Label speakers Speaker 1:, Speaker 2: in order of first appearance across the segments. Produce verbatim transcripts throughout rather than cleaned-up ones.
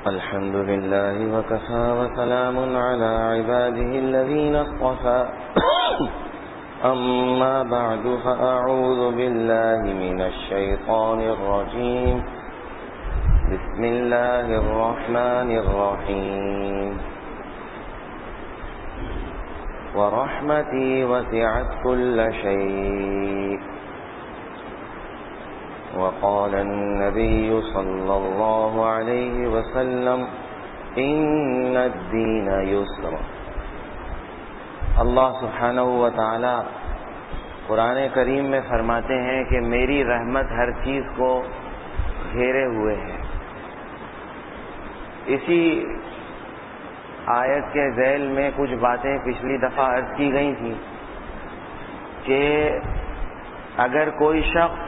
Speaker 1: الحمد لله وكفى وسلام على عباده الذين اصطفى أما بعد فأعوذ بالله من الشيطان الرجيم بسم الله الرحمن الرحيم ورحمتي وسعت كل شيء وقال النبي صلى الله عليه وسلم إن الدين يسر. اللہ سبحانہ و تعالی قرآن کریم میں فرماتے ہیں کہ میری رحمت ہر چیز کو گھیرے ہوئے ہے. اسی آیت کے ذیل میں کچھ باتیں پچھلی دفعہ عرض کی گئی تھیں کہ اگر کوئی شخص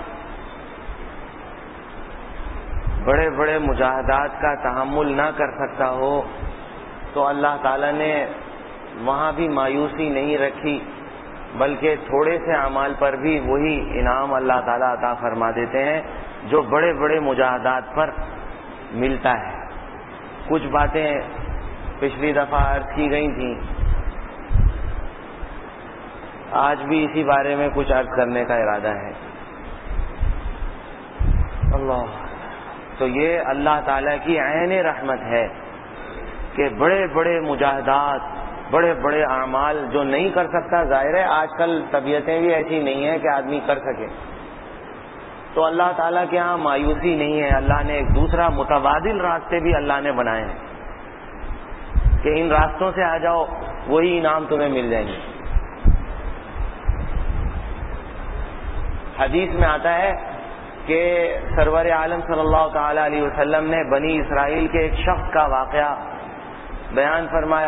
Speaker 1: بڑے بڑے مجاہدات کا تحمل نہ کر سکتا ہو تو اللہ تعالیٰ نے وہاں بھی مایوسی نہیں رکھی، بلکہ تھوڑے سے اعمال پر بھی وہی انعام اللہ تعالیٰ عطا فرما دیتے ہیں جو بڑے بڑے مجاہدات پر ملتا ہے. کچھ باتیں پچھلی دفعہ عرض کی گئی تھیں، آج بھی اسی بارے میں کچھ عرض کرنے کا ارادہ ہے. اللہ تو یہ اللہ تعالیٰ کی عین رحمت ہے کہ بڑے بڑے مجاہدات، بڑے بڑے اعمال جو نہیں کر سکتا، ظاہر ہے آج کل طبیعتیں بھی ایسی نہیں ہیں کہ آدمی کر سکے، تو اللہ تعالیٰ کے ہاں مایوسی نہیں ہے. اللہ نے ایک دوسرا متبادل راستے بھی اللہ نے بنائے ہیں کہ ان راستوں سے آ جاؤ، وہی انعام تمہیں مل جائیں گے. حدیث میں آتا ہے کہ سرور عالم صلی اللہ تعالی علیہ وسلم نے بنی اسرائیل کے ایک شخص کا واقعہ بیان فرمایا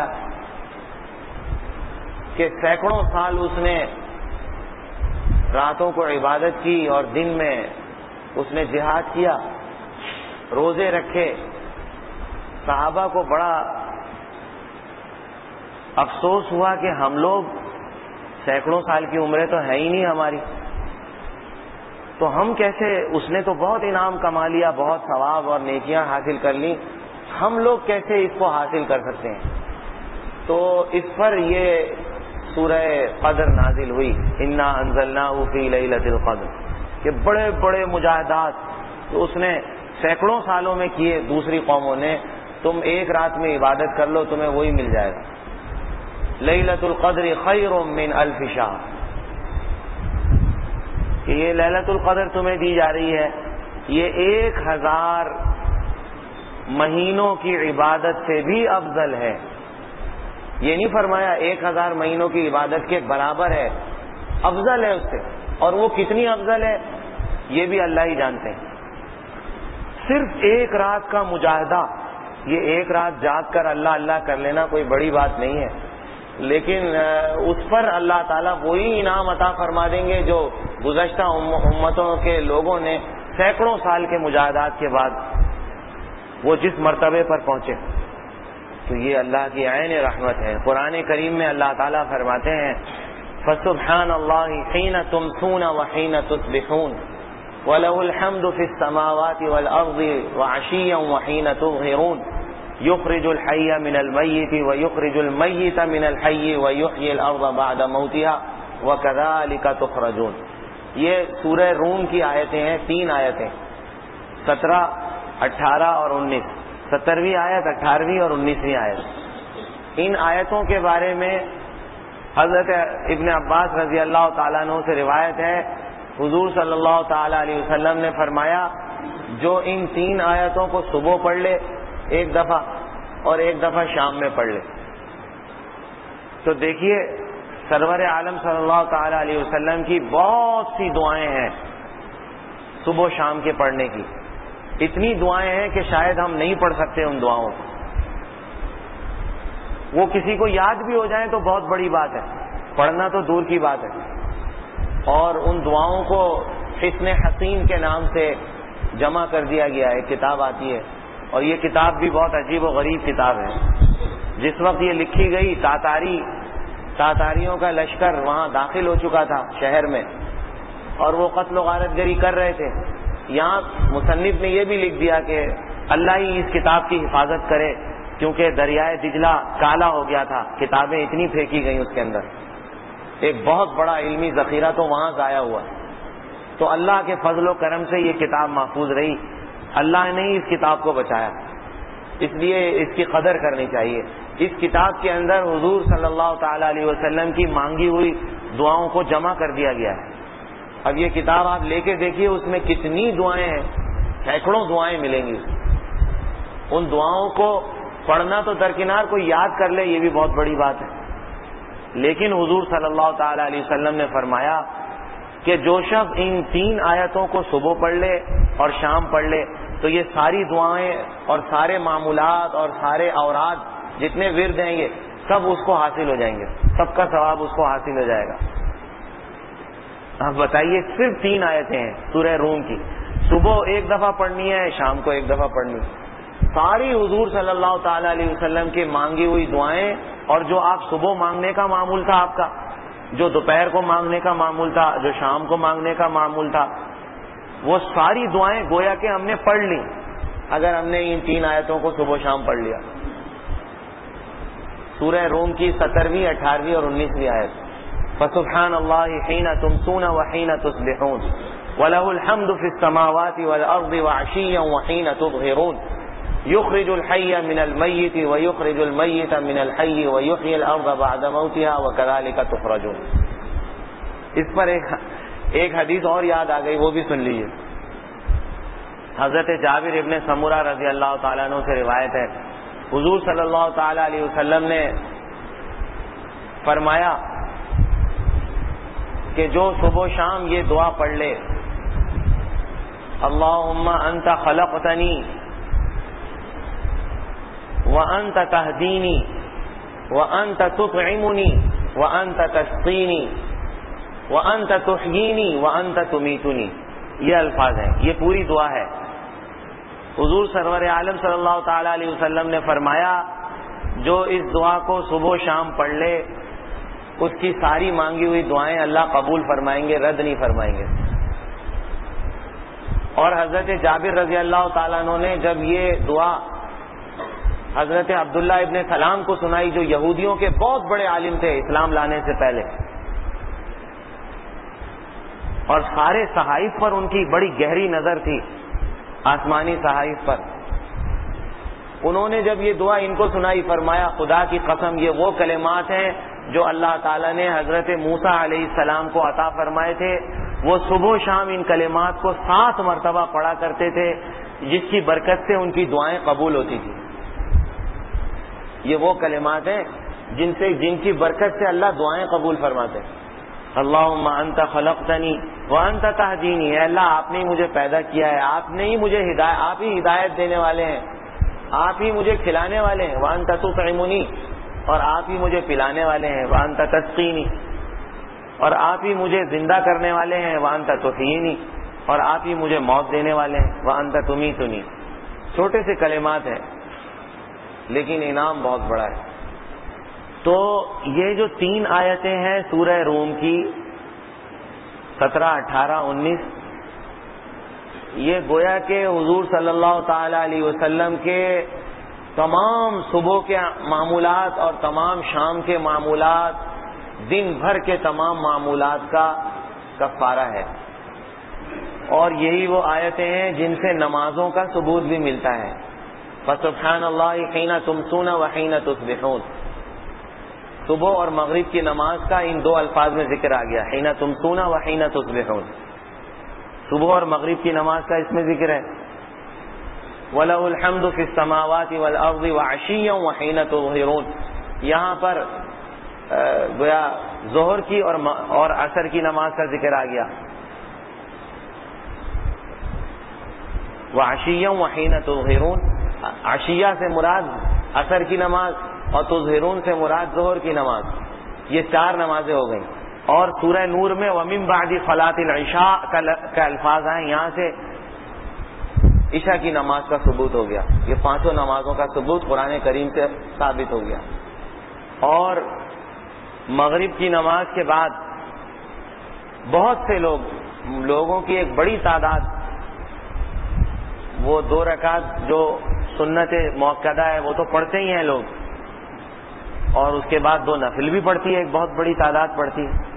Speaker 1: کہ سینکڑوں سال اس نے راتوں کو عبادت کی اور دن میں اس نے جہاد کیا، روزے رکھے. صحابہ کو بڑا افسوس ہوا کہ ہم لوگ سینکڑوں سال کی عمریں تو ہے ہی نہیں ہماری، تو ہم کیسے، اس نے تو بہت انعام کما لیا، بہت ثواب اور نیکیاں حاصل کر لی، ہم لوگ کیسے اس کو حاصل کر سکتے ہیں؟ تو اس پر یہ سورہ قدر نازل ہوئی، انا انزلناہ فی لیلۃ القدر، کہ بڑے بڑے مجاہدات تو اس نے سینکڑوں سالوں میں کیے دوسری قوموں نے، تم ایک رات میں عبادت کر لو تمہیں وہی مل جائے گا. لیلۃ القدر خیر من الف شہر، کہ یہ لیلۃ القدر تمہیں دی جا رہی ہے، یہ ایک ہزار مہینوں کی عبادت سے بھی افضل ہے. یہ نہیں فرمایا ایک ہزار مہینوں کی عبادت کے برابر ہے، افضل ہے اس سے. اور وہ کتنی افضل ہے یہ بھی اللہ ہی جانتے ہیں. صرف ایک رات کا مجاہدہ، یہ ایک رات جاگ کر اللہ اللہ کر لینا کوئی بڑی بات نہیں ہے، لیکن اس پر اللہ تعالیٰ وہی انعام عطا فرما دیں گے جو گزشتہ امتوں کے لوگوں نے سینکڑوں سال کے مجاہدات کے بعد وہ جس مرتبے پر پہنچے. تو یہ اللہ کی عین رحمت ہے. قرآن کریم میں اللہ تعالیٰ فرماتے ہیں فَسُبْحَانَ اللَّهِ حِينَ تُمْسُونَ وَحِينَ تُصْبِحُونَ وَلَهُ الْحَمْدُ فِي السَّمَاوَاتِ وَالْأَرْضِ وَعَشِيًّا وَحِينَ تُظْهِرُونَ يخرج الحي من الميت ويخرج الميت من الحي ويحيي الارض بعد موتها وكذلك تخرجون. یہ سورہ روم کی آیتیں ہیں، تین آیتیں، سترہ، اٹھارہ اور انیس. سترویں آیت، اٹھارہویں اور انیسویں آیت. ان آیتوں کے بارے میں حضرت ابن عباس رضی اللہ تعالیٰ عنہ سے روایت ہے، حضور صلی اللہ تعالی علیہ وسلم نے فرمایا جو ان تین آیتوں کو صبح پڑھ لے ایک دفعہ اور ایک دفعہ شام میں پڑھ لے، تو دیکھیے سرور عالم صلی اللہ تعالی علیہ وسلم کی بہت سی دعائیں ہیں صبح و شام کے پڑھنے کی. اتنی دعائیں ہیں کہ شاید ہم نہیں پڑھ سکتے ان دعاؤں کو. وہ کسی کو یاد بھی ہو جائیں تو بہت بڑی بات ہے، پڑھنا تو دور کی بات ہے. اور ان دعاؤں کو حسن حسین کے نام سے جمع کر دیا گیا ہے. کتاب آتی ہے اور یہ کتاب بھی بہت عجیب و غریب کتاب ہے. جس وقت یہ لکھی گئی تاتاری تاتاریوں کا لشکر وہاں داخل ہو چکا تھا شہر میں اور وہ قتل و غارت گری کر رہے تھے. یہاں مصنف نے یہ بھی لکھ دیا کہ اللہ ہی اس کتاب کی حفاظت کرے، کیونکہ دریائے دجلہ کالا ہو گیا تھا، کتابیں اتنی پھینکی گئیں اس کے اندر، ایک بہت بڑا علمی ذخیرہ تو وہاں ضائع ہوا، تو اللہ کے فضل و کرم سے یہ کتاب محفوظ رہی، اللہ نے ہی اس کتاب کو بچایا، اس لیے اس کی قدر کرنی چاہیے۔ اس کتاب کے اندر حضور صلی اللہ تعالی علیہ وسلم کی مانگی ہوئی دعاؤں کو جمع کر دیا گیا ہے۔ اب یہ کتاب آپ لے کے دیکھیے، اس میں کتنی دعائیں ہیں، سینکڑوں دعائیں ملیں گی، ان دعاؤں کو پڑھنا تو درکنار کوئی یاد کر لے یہ بھی بہت بڑی بات ہے، لیکن حضور صلی اللہ تعالی علیہ وسلم نے فرمایا کہ جو شخص ان تین آیتوں کو صبح پڑھ لے اور شام پڑھ لے تو یہ ساری دعائیں اور سارے معمولات اور سارے اوراد جتنے ورد ہیں یہ سب اس کو حاصل ہو جائیں گے، سب کا ثواب اس کو حاصل ہو جائے گا۔ اب بتائیے، صرف تین آیتیں ہیں سورہ روم کی، صبح ایک دفعہ پڑھنی ہے، شام کو ایک دفعہ پڑھنی ہے، ساری حضور صلی اللہ تعالی علیہ وسلم کی مانگی ہوئی دعائیں، اور جو آپ صبح مانگنے کا معمول تھا آپ کا، جو دوپہر کو مانگنے کا معمول تھا، جو شام کو مانگنے کا معمول تھا، وہ ساری دعائیں گویا کہ ہم نے پڑھ لی اگر ہم نے ان تین آیتوں کو صبح شام پڑھ لیا۔ سورہ روم کی سترویں، اٹھارہویں اور انیسویں آیت، فسبحان اللہ حین تمسون وحین تصبحون وَلَهُ الْحَمْدُ فِي السَّمَاوَاتِ وَالْأَرْضِ وَعَشِيًّا وَحِينَ تُظْهِرُونَ يُخْرِجُ الْحَيَّ مِنَ الْمَيِّتِ وَيُخْرِجُ الْمَيِّتَ مِنَ الْحَيِّ وَيُحْيِي الْأَرْضَ بَعْدَ مَوْتِهَا وَكَذَلِكَ تُخْرَجُونَ۔ اس پر ایک ایک حدیث اور یاد آ گئی، وہ بھی سن لیجیے۔ حضرت جابر ابن سمورہ رضی اللہ تعالیٰ عنہ سے روایت ہے، حضور صلی اللہ تعالی علیہ وسلم نے فرمایا کہ جو صبح و شام یہ دعا پڑھ لے، اللہم انت خلقتنی وانت تہدینی وانت تطعمنی وانت تسقینی وانت تحیینی وانت تمیتنی، یہ الفاظ ہیں، یہ پوری دعا ہے۔ حضور سرور عالم صلی اللہ تعالی علیہ وسلم نے فرمایا جو اس دعا کو صبح و شام پڑھ لے اس کی ساری مانگی ہوئی دعائیں اللہ قبول فرمائیں گے، رد نہیں فرمائیں گے۔ اور حضرت جابر رضی اللہ تعالیٰ عنہ نے جب یہ دعا حضرت عبداللہ ابن سلام کو سنائی، جو یہودیوں کے بہت بڑے عالم تھے اسلام لانے سے پہلے، اور سارے صحائف پر ان کی بڑی گہری نظر تھی، آسمانی صحائف پر، انہوں نے جب یہ دعا ان کو سنائی، فرمایا خدا کی قسم یہ وہ کلمات ہیں جو اللہ تعالیٰ نے حضرت موسیٰ علیہ السلام کو عطا فرمائے تھے، وہ صبح و شام ان کلمات کو سات مرتبہ پڑھا کرتے تھے، جس کی برکت سے ان کی دعائیں قبول ہوتی تھی۔ یہ وہ کلمات ہیں جن سے جن کی برکت سے اللہ دعائیں قبول فرماتے ہیں۔ اللہم انت خلقتنی وانت تہدینی، اے اللہ آپ نے ہی مجھے پیدا کیا ہے، آپ نے ہی مجھے ہدایت آپ ہی ہدایت دینے والے ہیں، آپ ہی مجھے کھلانے والے ہیں، وانت تطعمنی، اور آپ ہی مجھے پلانے والے ہیں، وانت تسقینی، اور آپ ہی مجھے زندہ کرنے والے ہیں، وانت تحیینی، اور آپ ہی مجھے موت دینے والے ہیں، وانت تمیتنی۔ چھوٹے سے کلمات ہیں لیکن انعام بہت بڑا ہے۔ تو یہ جو تین آیتیں ہیں سورہ روم کی، سترہ، اٹھارہ، انیس، یہ گویا کہ حضور صلی اللہ تعالی علیہ وسلم کے تمام صبح کے معمولات اور تمام شام کے معمولات، دن بھر کے تمام معمولات کا کفارہ ہے، اور یہی وہ آیتیں ہیں جن سے نمازوں کا ثبوت بھی ملتا ہے۔ فسبحان اللہ حین تمسون وحین تصبحون، صبح اور مغرب کی نماز کا ان دو الفاظ میں ذکر آ گیا، حین تمسون وحین تصبحون، صبح اور مغرب کی نماز کا اس میں ذکر ہے۔ وَلَهُ الْحَمْدُ فِي السَّمَاوَاتِ وَالْأَرْضِ وَعَشِيًّا وَحِينَ تُظْهِرُونَ، یہاں پر گویا ظہر کی اور اور عصر کی نماز کا ذکر آ گیا۔ وَعَشِيًّا وَحِينَ تُظْهِرُونَ، عشیہ سے مراد عصر کی نماز اور تظہرون سے مراد ظہر کی نماز، یہ چار نمازیں ہو گئیں۔ اور سورہ نور میں وَمِن بَعْدِ صَلَاةِ الْعِشَاء کا الفاظ آئیں، یہاں سے عشاء کی نماز کا ثبوت ہو گیا، یہ پانچوں نمازوں کا ثبوت قرآن کریم سے ثابت ہو گیا۔ اور مغرب کی نماز کے بعد بہت سے لوگ لوگوں کی ایک بڑی تعداد وہ دو رکعت جو سنت موقدہ ہے وہ تو پڑھتے ہی ہیں لوگ، اور اس کے بعد دو نفل بھی پڑھتی ہے، ایک بہت بڑی تعداد پڑھتی ہے۔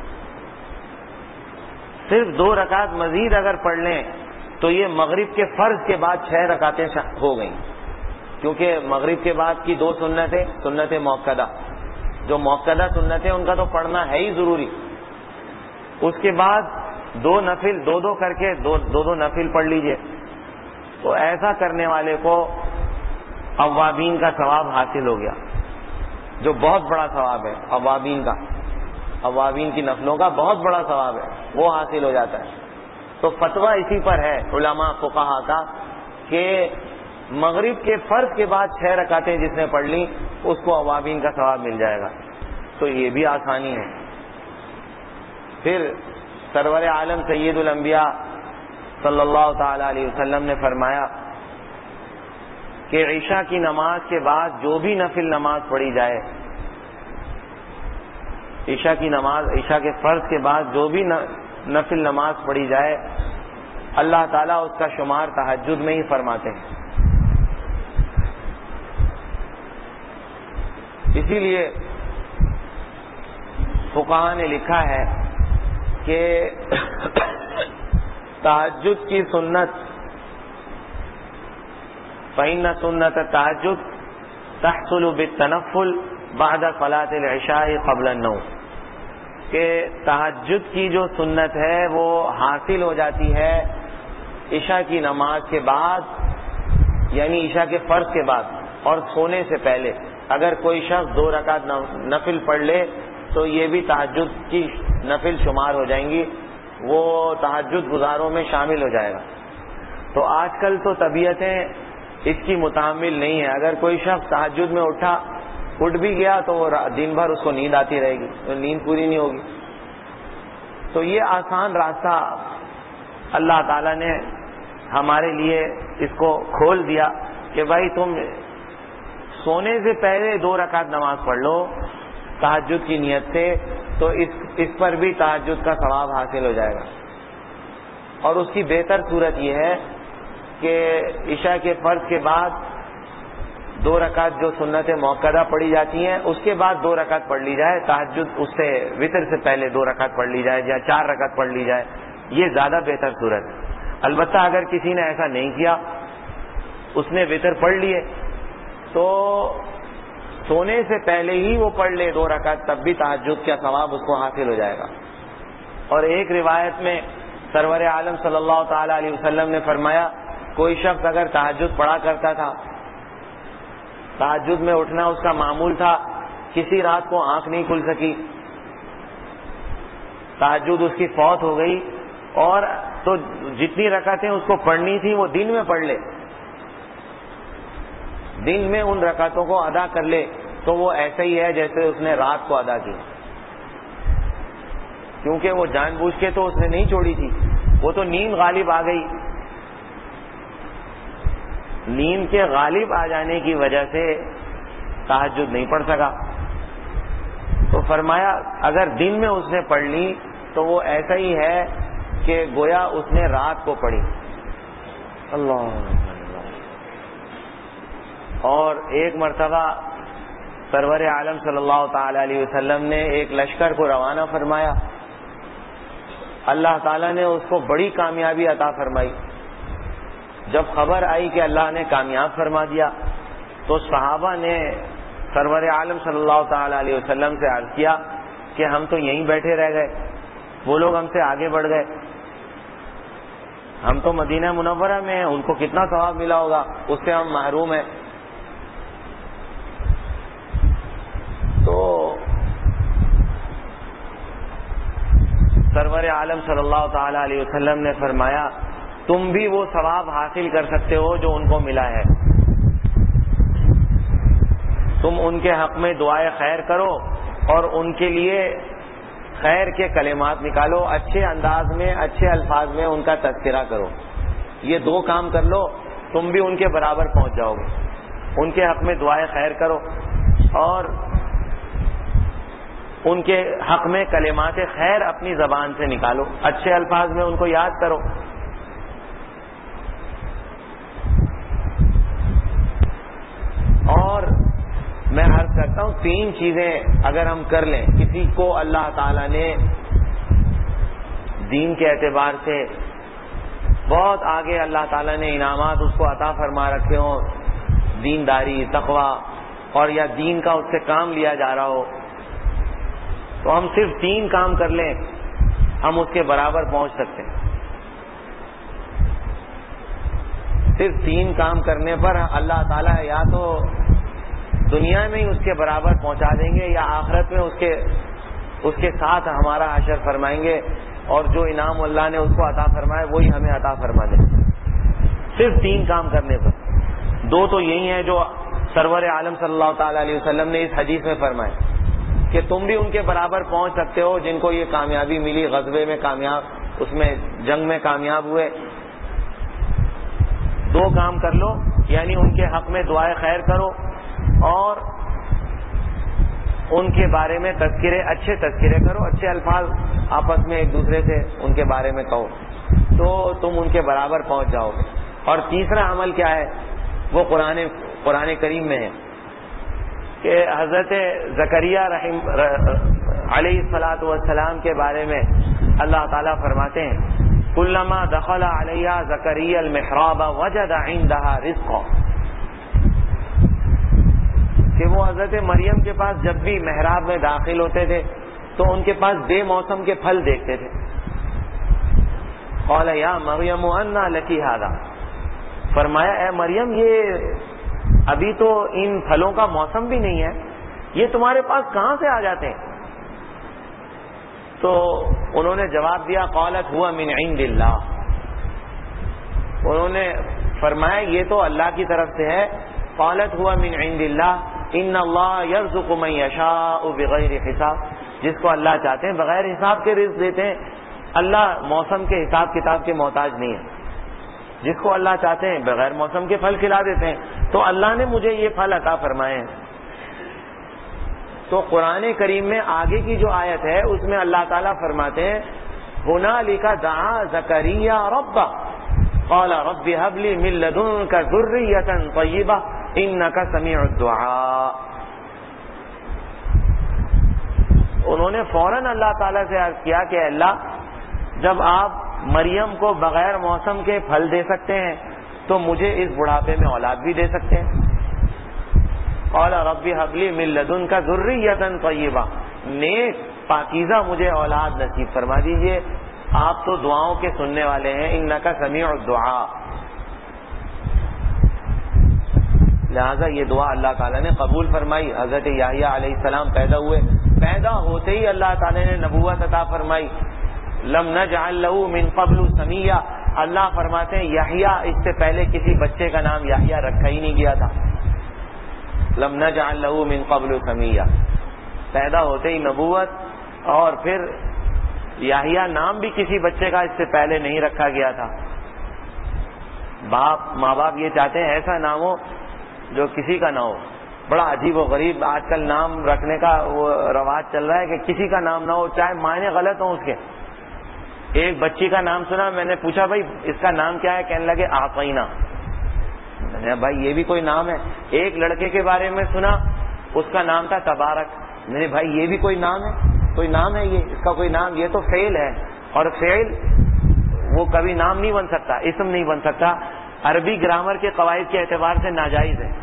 Speaker 1: صرف دو رکعت مزید اگر پڑھ لیں تو یہ مغرب کے فرض کے بعد چھ رکعتیں ہو گئیں، کیونکہ مغرب کے بعد کی دو سنتیں سنت موقدہ، جو موقدہ سنتیں ان کا تو پڑھنا ہے ہی ضروری، اس کے بعد دو نفل دو دو کر کے دو دو, دو نفل پڑھ لیجئے، تو ایسا کرنے والے کو اوابین کا ثواب حاصل ہو گیا، جو بہت بڑا ثواب ہے اوابین کا، اوابین کی نفلوں کا بہت بڑا ثواب ہے، وہ حاصل ہو جاتا ہے۔ تو فتویٰ اسی پر ہے علماء فقہا کا کہ مغرب کے فرض کے بعد چھ رکعتیں جس نے پڑھ لی اس کو اوابین کا ثواب مل جائے گا، تو یہ بھی آسانی ہے۔ پھر سرور عالم سید الانبیاء صلی اللہ تعالی علیہ وسلم نے فرمایا کہ عشاء کی نماز کے بعد جو بھی نفل نماز پڑھی جائے، عشاء کی نماز عشاء کے فرض کے بعد جو بھی نفل نماز پڑھی جائے اللہ تعالیٰ اس کا شمار تہجد میں ہی فرماتے ہیں۔ اسی لیے فقہاء نے لکھا ہے کہ تہجد کی سنت فإن سنت التہجد تحصل بالتنفل بعد صلاة العشاء قبل النوم، کہ تہجد کی جو سنت ہے وہ حاصل ہو جاتی ہے عشاء کی نماز کے بعد، یعنی عشاء کے فرض کے بعد اور سونے سے پہلے۔ اگر کوئی شخص دو رکعت نفل پڑھ لے تو یہ بھی تہجد کی نفل شمار ہو جائیں گی، وہ تہجد گزاروں میں شامل ہو جائے گا۔ تو آج کل تو طبیعتیں اس کی متحمل نہیں ہے، اگر کوئی شخص تہجد میں اٹھا اٹھ بھی گیا تو وہ دن بھر اس کو نیند آتی رہے گی، تو نیند پوری نہیں ہوگی۔ تو یہ آسان راستہ اللہ تعالیٰ نے ہمارے لیے اس کو کھول دیا کہ بھائی تم سونے سے پہلے دو رکعت نماز پڑھ لو تہجد کی نیت سے، تو اس اس پر بھی تہجد کا ثواب حاصل ہو جائے گا۔ اور اس کی بہتر صورت یہ ہے کہ عشاء کے فرض کے بعد دو رکعت جو سنت موقدہ پڑھی جاتی ہیں اس کے بعد دو رکعت پڑھ لی جائے، تہجد اس سے وتر سے پہلے دو رکعت پڑھ لی جائے یا چار رکعت پڑھ لی جائے، یہ زیادہ بہتر صورت ہے۔ البتہ اگر کسی نے ایسا نہیں کیا، اس نے وتر پڑھ لیے تو سونے سے پہلے ہی وہ پڑھ لے دو رکعت، تب بھی تہجد کا ثواب اس کو حاصل ہو جائے گا۔ اور ایک روایت میں سرور عالم صلی اللہ تعالی علیہ وسلم نے فرمایا کوئی شخص اگر تہجد پڑھا کرتا تھا، تہجد میں اٹھنا اس کا معمول تھا، کسی رات کو آنکھ نہیں کھل سکی، تہجد اس کی فوت ہو گئی، اور تو جتنی رکعتیں اس کو پڑھنی تھی وہ دن میں پڑھ لے، دن میں ان رکعتوں کو ادا کر لے، تو وہ ایسا ہی ہے جیسے اس نے رات کو ادا کی، کیونکہ وہ جان بوجھ کے تو اس نے نہیں چھوڑی تھی، وہ تو نیند غالب آ گئی، نیند کے غالب آ جانے کی وجہ سے تہجد نہیں پڑھ سکا۔ تو فرمایا اگر دن میں اس نے پڑھ لی تو وہ ایسا ہی ہے کہ گویا اس نے رات کو پڑھی۔ اللہ اور ایک مرتبہ سرور عالم صلی اللہ تعالی علیہ وسلم نے ایک لشکر کو روانہ فرمایا، اللہ تعالیٰ نے اس کو بڑی کامیابی عطا فرمائی۔ جب خبر آئی کہ اللہ نے کامیاب فرما دیا تو صحابہ نے سرور عالم صلی اللہ تعالی علیہ وسلم سے عرض کیا کہ ہم تو یہیں بیٹھے رہ گئے، وہ لوگ ہم سے آگے بڑھ گئے، ہم تو مدینہ منورہ میں ہیں، ان کو کتنا ثواب ملا ہوگا، اس سے ہم محروم ہیں۔ تو سرور عالم صلی اللہ تعالی علیہ وسلم نے فرمایا تم بھی وہ ثواب حاصل کر سکتے ہو جو ان کو ملا ہے، تم ان کے حق میں دعائے خیر کرو اور ان کے لیے خیر کے کلمات نکالو، اچھے انداز میں اچھے الفاظ میں ان کا تذکرہ کرو، یہ دو کام کر لو تم بھی ان کے برابر پہنچ جاؤ گے۔ ان کے حق میں دعائے خیر کرو اور ان کے حق میں کلمات خیر اپنی زبان سے نکالو، اچھے الفاظ میں ان کو یاد کرو۔ تین چیزیں اگر ہم کر لیں، کسی کو اللہ تعالیٰ نے دین کے اعتبار سے بہت آگے اللہ تعالیٰ نے انعامات اس کو عطا فرما رکھے ہوں، دینداری، تقویٰ، اور یا دین کا اس سے کام لیا جا رہا ہو، تو ہم صرف تین کام کر لیں، ہم اس کے برابر پہنچ سکتے ہیں۔ صرف تین کام کرنے پر اللہ تعالیٰ یا تو دنیا میں ہی اس کے برابر پہنچا دیں گے، یا آخرت میں اس کے اس کے ساتھ ہمارا حشر فرمائیں گے، اور جو انعام اللہ نے اس کو عطا فرمائے وہی ہمیں عطا فرما دیں گے، صرف تین کام کرنے پر۔ دو تو یہی ہیں جو سرور عالم صلی اللہ تعالی علیہ وسلم نے اس حدیث میں فرمائے کہ تم بھی ان کے برابر پہنچ سکتے ہو جن کو یہ کامیابی ملی، غزوے میں کامیاب، اس میں جنگ میں کامیاب ہوئے۔ دو کام کر لو، یعنی ان کے حق میں دعائے خیر کرو اور ان کے بارے میں تذکرے، اچھے تذکرے کرو، اچھے الفاظ آپس میں ایک دوسرے سے ان کے بارے میں کہو، تو تم ان کے برابر پہنچ جاؤ گے۔ اور تیسرا عمل کیا ہے؟ وہ قرآن قرآن کریم میں ہے کہ حضرت زکریا رحم علیہ الصلاۃ والسلام کے بارے میں اللہ تعالیٰ فرماتے ہیں کلما دخل علیہ زکریا المحراب وجد عندها رزقا، کہ وہ حضرت مریم کے پاس جب بھی محراب میں داخل ہوتے تھے تو ان کے پاس بے موسم کے پھل دیکھتے تھے۔ قال یا مریم انا لکی ھذا، فرمایا اے مریم یہ ابھی تو ان پھلوں کا موسم بھی نہیں ہے، یہ تمہارے پاس کہاں سے آ جاتے ہیں؟ تو انہوں نے جواب دیا قالت هو من عند اللہ، انہوں نے فرمایا یہ تو اللہ کی طرف سے ہے۔ قالت هو من عند اللہ ان اللہ یرزق من یشاء بغیر حساب، جس کو اللہ چاہتے ہیں بغیر حساب کے رزق دیتے ہیں۔ اللہ موسم کے حساب کتاب کے محتاج نہیں ہے، جس کو اللہ چاہتے ہیں بغیر موسم کے پھل کھلا دیتے ہیں، تو اللہ نے مجھے یہ پھل عطا فرمائے ہیں۔ تو قرآن کریم میں آگے کی جو آیت ہے اس میں اللہ تعالیٰ فرماتے ہیں ہنالک دعا زکریا ربہ قال رب هب لي من لدنك ذرية طيبة انك سميع الدعاء، انہوں نے فوراً اللہ تعالیٰ سے عرض کیا کہ اللہ جب آپ مریم کو بغیر موسم کے پھل دے سکتے ہیں تو مجھے اس بڑھاپے میں اولاد بھی دے سکتے ہیں۔ قال رب هب لي من لدنك ذرية طيبة، نیک پاکیزہ مجھے اولاد نصیب فرما دیجئے، آپ تو دعاؤں کے سننے والے ہیں، انک سمیع الدعاء۔ لہذا یہ دعا اللہ تعالیٰ نے قبول فرمائی۔ حضرت یحییٰ علیہ السلام پیدا ہوئے، پیدا ہوتے ہی اللہ تعالیٰ نے نبوت عطا فرمائی۔ لم نجعل له من قبل سمیہ، اللہ فرماتے ہیں یحییٰ اس سے پہلے کسی بچے کا نام یحییٰ رکھا ہی نہیں گیا تھا۔ لم نجعل له من قبل سمیہ، پیدا ہوتے ہی نبوت، اور پھر یحییٰ نام بھی کسی بچے کا اس سے پہلے نہیں رکھا گیا تھا۔ باپ ماں باپ یہ چاہتے ہیں ایسا نام ہو جو کسی کا نہ ہو۔ بڑا عجیب و غریب آج کل نام رکھنے کا وہ رواج چل رہا ہے کہ کسی کا نام نہ ہو، چاہے معنی غلط ہوں اس کے۔ ایک بچی کا نام سنا، میں نے پوچھا بھائی اس کا نام کیا ہے؟ کہنے لگے آفینہ۔ میں نے بھائی یہ بھی کوئی نام ہے؟ ایک لڑکے کے بارے میں سنا، اس کا نام تھا تبارک۔ میں نے بھائی یہ بھی کوئی نام ہے؟ کوئی نام ہے یہ؟ اس کا کوئی نام؟ یہ تو فعل ہے، اور فعل وہ کبھی نام نہیں بن سکتا، اسم نہیں بن سکتا، عربی گرامر کے قواعد کے اعتبار سے ناجائز ہے۔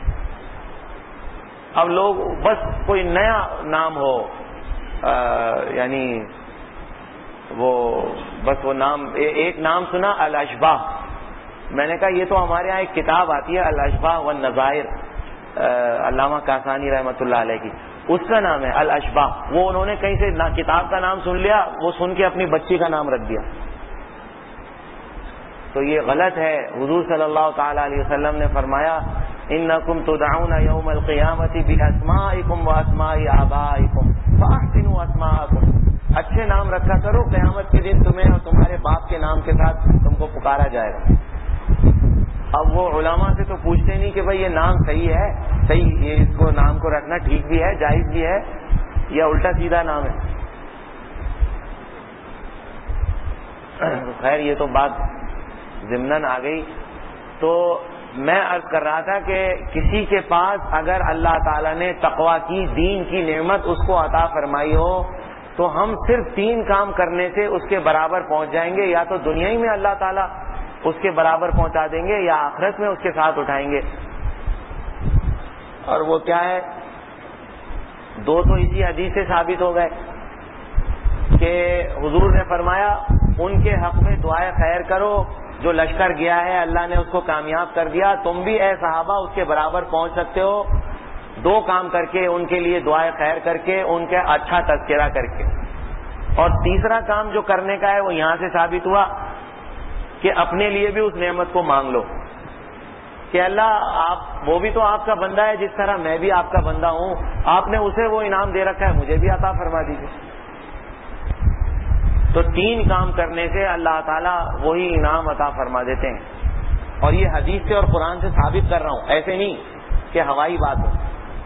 Speaker 1: اب لوگ بس کوئی نیا نام ہو، یعنی وہ بس وہ نام، ایک نام سنا الاشباح، میں نے کہا یہ تو ہمارے ہاں ایک کتاب آتی ہے الاشباح والنظائر، علامہ کاسانی رحمۃ اللہ علیہ کی، اس کا نام ہے الاشباح۔ وہ انہوں نے کہیں سے نہ کتاب کا نام سن لیا، وہ سن کے اپنی بچی کا نام رکھ دیا، تو یہ غلط ہے۔ حضور صلی اللہ تعالی علیہ وسلم نے فرمایا انکم تدعون یوم القیامۃ باسمائکم واسماء آبائکم فاحسنوا اسماءکم، اچھے نام رکھا کرو، قیامت کے دن تمہیں اور تمہارے باپ کے نام کے ساتھ تم کو پکارا جائے گا۔ اب وہ علماء سے تو پوچھتے نہیں کہ بھئی یہ نام صحیح ہے، صحیح یہ اس کو نام کو رکھنا ٹھیک بھی ہے، جائز بھی ہے، یا الٹا سیدھا نام ہے۔ خیر یہ تو بات ضمناً آ گئی۔ تو میں عرض کر رہا تھا کہ کسی کے پاس اگر اللہ تعالیٰ نے تقویٰ کی، دین کی نعمت اس کو عطا فرمائی ہو، تو ہم صرف تین کام کرنے سے اس کے برابر پہنچ جائیں گے. یا تو دنیا ہی میں اللہ تعالیٰ اس کے برابر پہنچا دیں گے، یا آخرت میں اس کے ساتھ اٹھائیں گے. اور وہ کیا ہے؟ دو تو اسی حدیث سے ثابت ہو گئے کہ حضور نے فرمایا ان کے حق میں دعائے خیر کرو جو لشکر گیا ہے، اللہ نے اس کو کامیاب کر دیا. تم بھی اے صحابہ اس کے برابر پہنچ سکتے ہو دو کام کر کے، ان کے لیے دعائے خیر کر کے، ان کا اچھا تذکرہ کر کے. اور تیسرا کام جو کرنے کا ہے وہ یہاں سے ثابت ہوا کہ اپنے لیے بھی اس نعمت کو مانگ لو کہ اللہ آپ، وہ بھی تو آپ کا بندہ ہے جس طرح میں بھی آپ کا بندہ ہوں، آپ نے اسے وہ انعام دے رکھا ہے، مجھے بھی عطا فرما دیجیے. تو تین کام کرنے سے اللہ تعالیٰ وہی انعام عطا فرما دیتے ہیں. اور یہ حدیث سے اور قرآن سے ثابت کر رہا ہوں، ایسے نہیں کہ ہوائی بات ہو.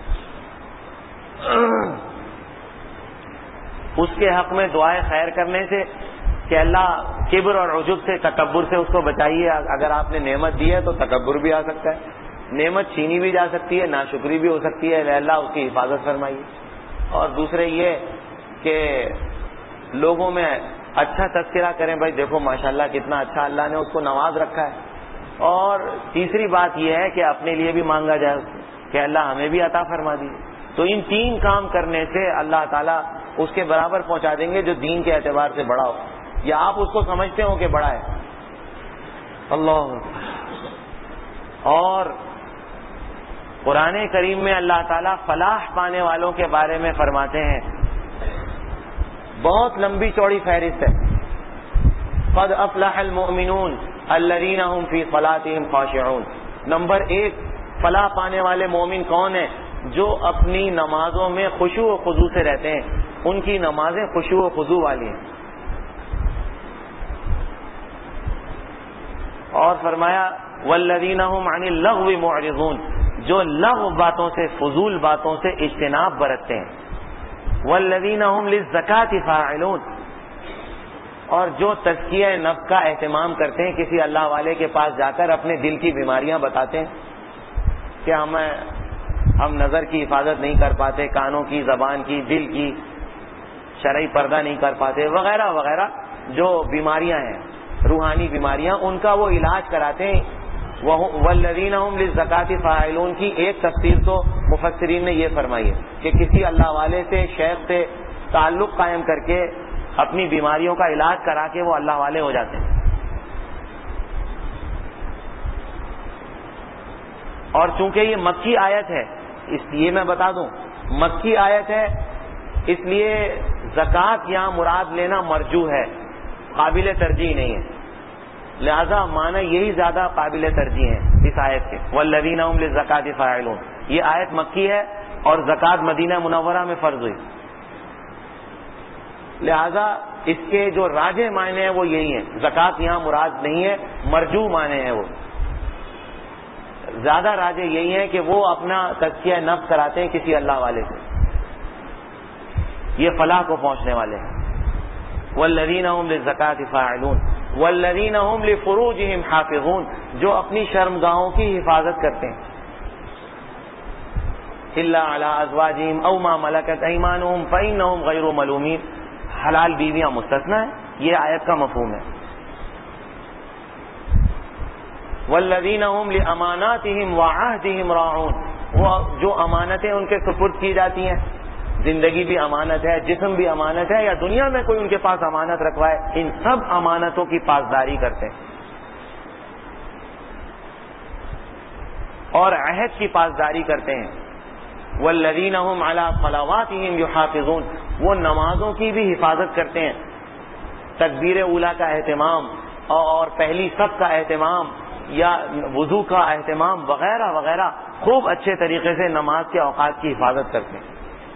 Speaker 1: اس کے حق میں دعائیں خیر کرنے سے کہ اللہ کبر اور عجب سے، تکبر سے اس کو بچائیے. اگر آپ نے نعمت دی ہے تو تکبر بھی آ سکتا ہے، نعمت چھینی بھی جا سکتی ہے، ناشکری بھی ہو سکتی ہے، اللہ اس کی حفاظت فرمائیے. اور دوسرے یہ کہ لوگوں میں اچھا تذکرہ کریں، بھائی دیکھو ماشاءاللہ کتنا اچھا اللہ نے اس کو نواز رکھا ہے. اور تیسری بات یہ ہے کہ اپنے لیے بھی مانگا جائے کہ اللہ ہمیں بھی عطا فرما دیجیے. تو ان تین کام کرنے سے اللہ تعالیٰ اس کے برابر پہنچا دیں گے جو دین کے اعتبار سے بڑا ہو، یا آپ اس کو سمجھتے ہو کہ بڑا ہے. اللہ. اور قرآن کریم میں اللہ تعالیٰ فلاح پانے والوں کے بارے میں فرماتے ہیں، بہت لمبی چوڑی فہرست ہے. قد افلح المؤمنون الذین هم فی صلاتهم خاشعون. نمبر ایک، فلاح پانے والے مومن کون ہیں؟ جو اپنی نمازوں میں خشوع و خضوع سے رہتے ہیں، ان کی نمازیں خشوع و خضوع والی ہیں. اور فرمایا والذین هم عن اللغو معرضون، جو لغو باتوں سے، فضول باتوں سے اجتناب برتتے ہیں. والذین هم للزکاة فاعلون، اور جو تزکیہ نفس کا اہتمام کرتے ہیں، کسی اللہ والے کے پاس جا کر اپنے دل کی بیماریاں بتاتے ہیں کہ ہمیں ہم نظر کی حفاظت نہیں کر پاتے، کانوں کی، زبان کی، دل کی، شرعی پردہ نہیں کر پاتے، وغیرہ وغیرہ جو بیماریاں ہیں، روحانی بیماریاں، ان کا وہ علاج کراتے ہیں. والذین هم للزکاة فاعلون کی ایک تفسیر تو مفسرین نے یہ فرمائی ہے کہ کسی اللہ والے سے، شیخ سے تعلق قائم کر کے اپنی بیماریوں کا علاج کرا کے وہ اللہ والے ہو جاتے ہیں. اور چونکہ یہ مکی آیت ہے، اس لیے میں بتا دوں مکی آیت ہے، اس لیے زکوٰۃ یہاں مراد لینا مرجو ہے، قابل ترجیح نہیں ہے. لہذا معنی یہی زیادہ قابل ترجیح ہے اس آیت کے، والذین هم للزکاة فاعلون. یہ آیت مکی ہے اور زکوٰۃ مدینہ منورہ میں فرض ہوئی، لہذا اس کے جو راجح معنی ہیں وہ یہی ہیں. زکوٰۃ یہاں مراد نہیں ہے، مرجو معنی ہے. وہ زیادہ راجح یہی ہے کہ وہ اپنا تزکیہ نفس کراتے ہیں کسی اللہ والے سے، یہ فلاح کو پہنچنے والے ہیں. والذین هم للزکاة فاعلون والذین هم لفروجهم حافظون، جو اپنی شرمگاہوں کی حفاظت کرتے ہیں. الا علی ازواجہم او ما ملکت ایمانہم فانہم غیر ملومین، حلال بیویاں مستثنی ہیں، یہ آیت کا مفہوم ہے. والذین هم لاماناتہم وعہدہم راعون، وہ جو امانتیں ان کے سپرد کی جاتی ہیں، زندگی بھی امانت ہے، جسم بھی امانت ہے، یا دنیا میں کوئی ان کے پاس امانت رکھوائے، ان سب امانتوں کی پاسداری کرتے ہیں اور عہد کی پاسداری کرتے ہیں. والذین هم علی صلواتہم یحافظون، وہ نمازوں کی بھی حفاظت کرتے ہیں، تکبیر اولیٰ کا اہتمام اور پہلی صف کا اہتمام یا وضو کا اہتمام وغیرہ وغیرہ، خوب اچھے طریقے سے نماز کے اوقات کی حفاظت کرتے ہیں.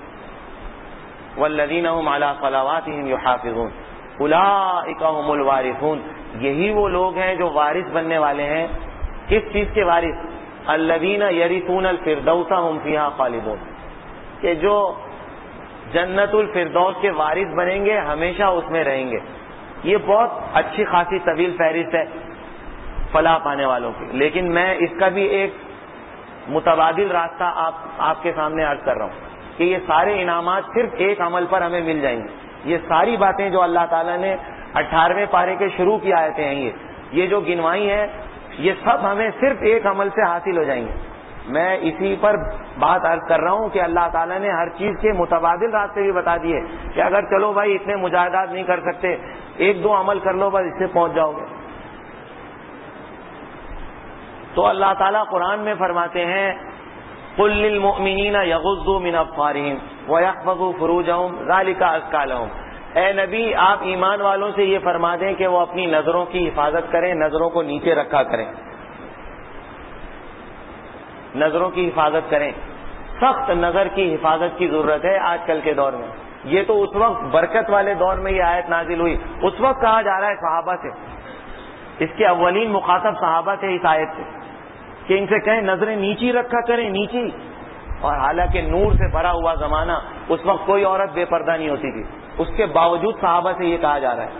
Speaker 1: والذین هم علی صلواتہم یحافظون اولئک هم الوارثون، یہی وہ لوگ ہیں جو وارث بننے والے ہیں. کس چیز کے وارث؟ الذین یرثون الفردوس هم فیہا خالدون، کہ جو جنت الفردوس کے وارث بنیں گے، ہمیشہ اس میں رہیں گے. یہ بہت اچھی خاصی طویل فہرست ہے. فلاح پانے والوں کی. لیکن میں اس کا بھی ایک متبادل راستہ آپ آپ کے سامنے عرض کر رہا ہوں کہ یہ سارے انعامات صرف ایک عمل پر ہمیں مل جائیں گے. یہ ساری باتیں جو اللہ تعالیٰ نے اٹھارہویں پارے کے شروع کی آیتیں ہیں, یہ یہ جو گنوائی ہیں, یہ سب ہمیں صرف ایک عمل سے حاصل ہو جائیں گے. میں اسی پر بات عرض کر رہا ہوں کہ اللہ تعالیٰ نے ہر چیز کے متبادل راستے بھی بتا دیے کہ اگر چلو بھائی اتنے مجاہدات نہیں کر سکتے, ایک دو عمل کر لو بس, اس سے پہنچ جاؤ گے. تو اللہ تعالیٰ قرآن میں فرماتے ہیں قل للمؤمنین یغضوا من ابصارہم ویحفظوا فروجہم ذلک ازکی لہم. اے نبی آپ ایمان والوں سے یہ فرما دیں کہ وہ اپنی نظروں کی حفاظت کریں, نظروں کو نیچے رکھا کریں, نظروں کی حفاظت کریں. سخت نظر کی حفاظت کی ضرورت ہے آج کل کے دور میں. یہ تو اس وقت برکت والے دور میں یہ آیت نازل ہوئی, اس وقت کہا جا رہا ہے صحابہ سے, اس کے اولین مخاطب صحابہ تھے اس آیت سے کہ ان سے کہیں نظریں نیچی رکھا کریں, نیچی. اور حالانکہ نور سے بھرا ہوا زمانہ, اس وقت کوئی عورت بے پردہ نہیں ہوتی تھی, اس کے باوجود صحابہ سے یہ کہا جا رہا ہے.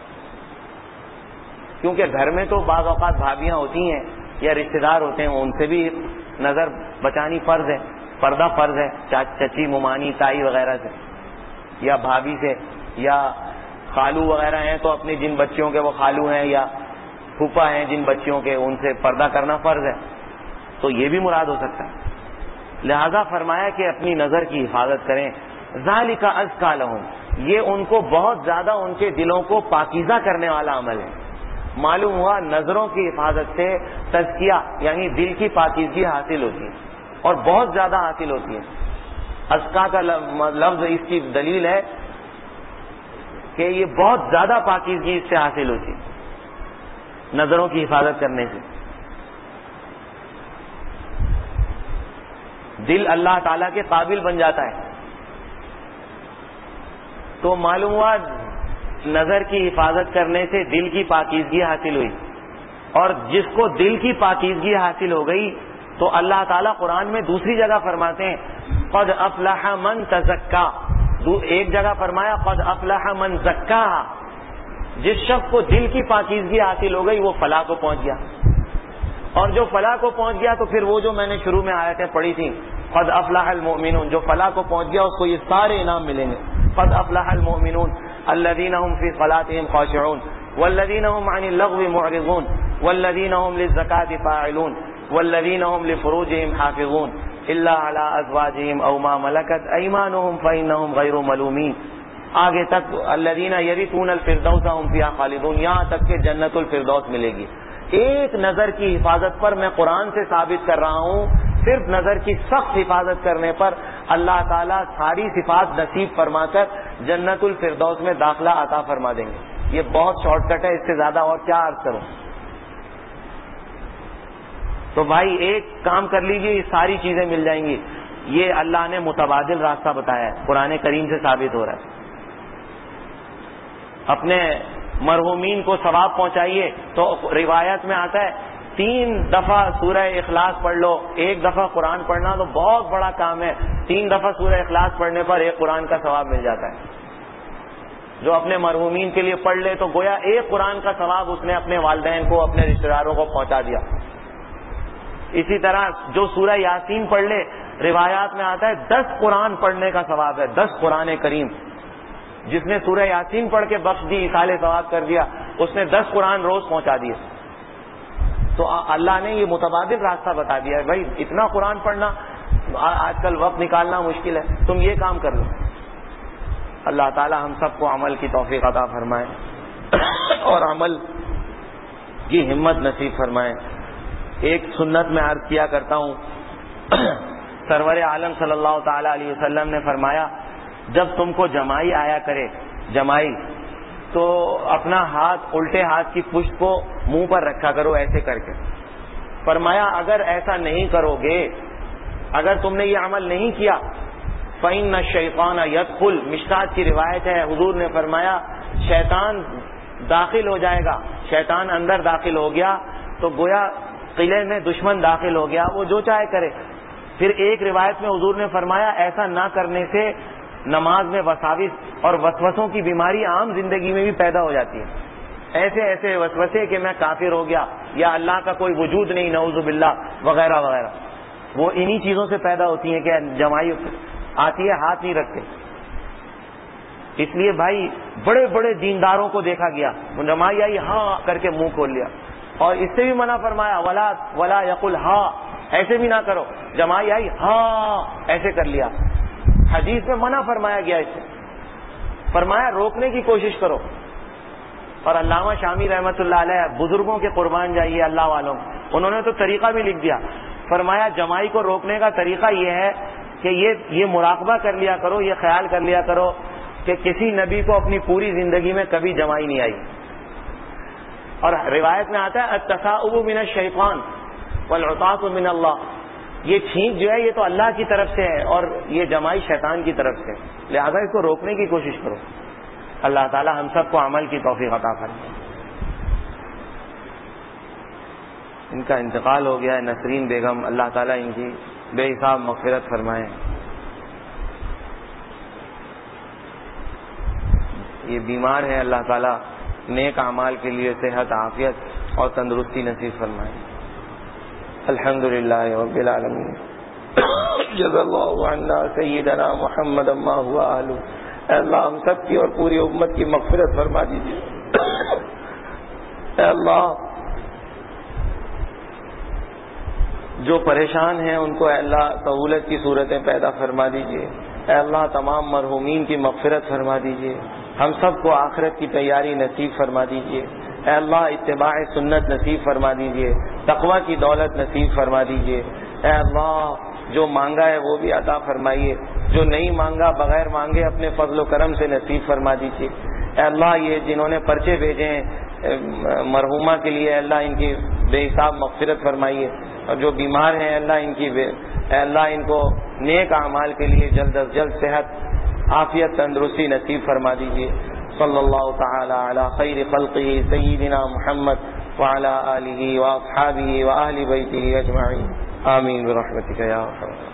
Speaker 1: کیونکہ گھر میں تو بعض اوقات بھابیاں ہوتی ہیں یا رشتے دار ہوتے ہیں, ان سے بھی نظر بچانی فرض ہے, پردہ فرض ہے, چچی ممانی تائی وغیرہ سے یا بھابھی سے, یا خالو وغیرہ ہیں تو اپنے جن بچیوں کے وہ خالو ہیں یا پھوپھا ہیں جن بچیوں کے, ان سے پردہ کرنا فرض ہے. تو یہ بھی مراد ہو سکتا ہے. لہذا فرمایا کہ اپنی نظر کی حفاظت کریں. ذالک ازکی لہم, یہ ان کو بہت زیادہ ان کے دلوں کو پاکیزہ کرنے والا عمل ہے. معلوم ہوا نظروں کی حفاظت سے تزکیہ یعنی دل کی پاکیزگی حاصل ہوتی ہے اور بہت زیادہ حاصل ہوتی ہے. ازکا کا لفظ اس کی دلیل ہے کہ یہ بہت زیادہ پاکیزگی اس سے حاصل ہوتی ہے, نظروں کی حفاظت کرنے سے. دل اللہ تعالیٰ کے قابل بن جاتا ہے. تو معلوم ہوا نظر کی حفاظت کرنے سے دل کی پاکیزگی حاصل ہوئی, اور جس کو دل کی پاکیزگی حاصل ہو گئی تو اللہ تعالیٰ قرآن میں دوسری جگہ فرماتے ہیں قد افلح من تزکا. ایک جگہ فرمایا قد افلح من زکاہا, جس شخص کو دل کی پاکیزگی حاصل ہو گئی وہ فلاح کو پہنچ گیا. اور جو فلاح کو پہنچ گیا تو پھر وہ جو میں نے شروع میں آیتیں پڑھی تھیں قد افلح المؤمنون, جو فلاح کو پہنچ گیا اس کو یہ سارے انعام ملیں گے. قد افلح المؤمنون الذين هم في صلاتهم خاشعون والذين هم عن اللغو معرضون والذين هم للزكاة فاعلون والذين هم لفروجهم حافظون الا على ازواجهم او ما ملكت ايمانهم فانهم غير ملومين. آگے تک الذين يرثون الفردوس هم فيها خالدون, یہاں تک کہ جنت الفردوس ملے گی. ایک نظر کی حفاظت پر میں قرآن سے ثابت کر رہا ہوں, صرف نظر کی سخت حفاظت کرنے پر اللہ تعالیٰ ساری صفات نصیب فرما کر جنت الفردوس میں داخلہ عطا فرما دیں گے. یہ بہت شارٹ کٹ ہے, اس سے زیادہ اور کیا عرض کروں. تو بھائی ایک کام کر لیجئے, یہ ساری چیزیں مل جائیں گی. یہ اللہ نے متبادل راستہ بتایا ہے, قرآن کریم سے ثابت ہو رہا ہے. اپنے مرحومین کو ثواب پہنچائیے تو روایت میں آتا ہے تین دفعہ سورہ اخلاص پڑھ لو. ایک دفعہ قرآن پڑھنا تو بہت بڑا کام ہے, تین دفعہ سورہ اخلاص پڑھنے پر ایک قرآن کا ثواب مل جاتا ہے. جو اپنے مرحومین کے لیے پڑھ لے تو گویا ایک قرآن کا ثواب اس نے اپنے والدین کو, اپنے رشتہ داروں کو پہنچا دیا. اسی طرح جو سورہ یاسین پڑھ لے, روایات میں آتا ہے دس قرآن پڑھنے کا ثواب ہے, دس قرآن کریم. جس نے سورہ یاسین پڑھ کے بخش دی, اصال ثواب کر دیا, اس نے دس قرآن روز پہنچا دیے. تو اللہ نے یہ متبادل راستہ بتا دیا ہے. بھائی اتنا قرآن پڑھنا آج کل وقت نکالنا مشکل ہے, تم یہ کام کر لو. اللہ تعالی ہم سب کو عمل کی توفیق عطا فرمائے اور عمل کی ہمت نصیب فرمائے. ایک سنت میں عرض کیا کرتا ہوں, سرور عالم صلی اللہ تعالی علیہ وسلم نے فرمایا جب تم کو جمائی آیا کرے, جمائی, تو اپنا ہاتھ الٹے ہاتھ کی پشت کو منہ پر رکھا کرو ایسے کر کے. فرمایا اگر ایسا نہیں کرو گے, اگر تم نے یہ عمل نہیں کیا, فَإِنَّ الشَّيْطَانَ يَدْخُلُ, مشکات کی روایت ہے, حضور نے فرمایا شیطان داخل ہو جائے گا. شیطان اندر داخل ہو گیا تو گویا قلعے میں دشمن داخل ہو گیا, وہ جو چاہے کرے. پھر ایک روایت میں حضور نے فرمایا ایسا نہ کرنے سے نماز میں وساوس اور وسوسوں کی بیماری عام زندگی میں بھی پیدا ہو جاتی ہے. ایسے ایسے وسوسے کہ میں کافر ہو گیا یا اللہ کا کوئی وجود نہیں نعوذ باللہ وغیرہ وغیرہ، وہ انہی چیزوں سے پیدا ہوتی ہیں کہ جمائی آتی ہے ہاتھ نہیں رکھتے. اس لیے بھائی بڑے بڑے دینداروں کو دیکھا گیا، جمائی آئی ہاں کر کے منہ کھول لیا، اور اس سے بھی منع فرمایا ولا ولا یقل ہاں، ایسے بھی نہ کرو. جمائی آئی ہاں ایسے کر لیا. حدیث میں منع فرمایا گیا، اس سے فرمایا روکنے کی کوشش کرو. اور علامہ شامی رحمۃ اللہ علیہ بزرگوں کے قربان جائیے اللہ والوں، انہوں نے تو طریقہ بھی لکھ دیا. فرمایا جمائی کو روکنے کا طریقہ یہ ہے کہ یہ یہ مراقبہ کر لیا کرو، یہ خیال کر لیا کرو کہ کسی نبی کو اپنی پوری زندگی میں کبھی جمائی نہیں آئی. اور روایت میں آتا ہے التثاؤب من الشیطان والعطاس من اللہ، یہ چھینک جو ہے یہ تو اللہ کی طرف سے ہے اور یہ جمائی شیطان کی طرف سے، لہذا اس کو روکنے کی کوشش کرو. اللہ تعالی ہم سب کو عمل کی توفیق عطا فرمائے. ان کا انتقال ہو گیا ہے، نسرین بیگم، اللہ تعالیٰ ان کی بے حساب مغفرت فرمائے. یہ بیمار ہیں، اللہ تعالیٰ نیک اعمال کے لیے صحت عافیت اور تندرستی نصیب فرمائے. الحمدللہ رب العالمین. جزا اللہ عنا سیدنا محمد ما هو اہلہ. اے اللہ ہم سب کی اور پوری امت کی مغفرت فرما دیجیے. اے اللہ جو پریشان ہیں ان کو اے اللہ سہولت کی صورتیں پیدا فرما دیجیے. اے اللہ تمام مرحومین کی مغفرت فرما دیجیے. ہم سب کو آخرت کی تیاری نصیب فرما دیجیے. اے اللہ اتباع سنت نصیب فرما دیجیے. تقوی کی دولت نصیب فرما دیجیے. اے اللہ جو مانگا ہے وہ بھی عطا فرمائیے، جو نہیں مانگا بغیر مانگے اپنے فضل و کرم سے نصیب فرما دیجیے. اے اللہ یہ جنہوں نے پرچے بھیجے ہیں مرحومہ کے لیے، اے اللہ ان کی بے حساب مغفرت فرمائیے. اور جو بیمار ہیں اللہ ان کی بے اے اللہ ان کو نیک اعمال کے لیے جلد از جلد صحت عافیت تندرستی نصیب فرما دیجیے. صلی اللہ تعالی علی خیر خلقہ سیدنا محمد وعلی آلہ واصحابہ واہل بیتہ اجمعین. آمین برحمتک یا ارحم.